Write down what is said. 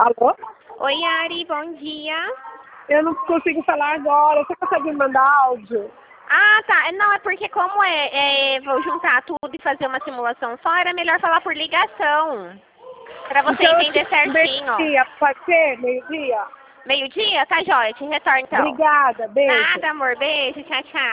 Alô? Oi, Ari, bom dia. Eu não consigo falar agora. Você consegue me mandar áudio? Ah, tá. Não, é porque como vou juntar tudo e fazer uma simulação só, era melhor falar por ligação. Pra você Então, entender certinho. meio-dia, pode ser? Meio-dia? Meio-dia? Tá jóia, te retorno então. Obrigada, beijo. Nada, amor. Beijo, tchau, tchau.